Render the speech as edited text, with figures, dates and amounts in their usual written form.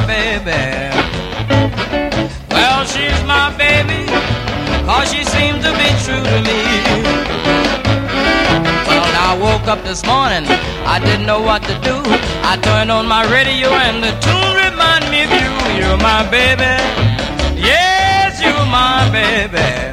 baby. Well, she's my baby, 'cause she seems to be true to me. Well, I woke up this morning, I didn't know what to do. I turned on my radio and the tune reminded me of you. You're my baby, yes, you're my baby.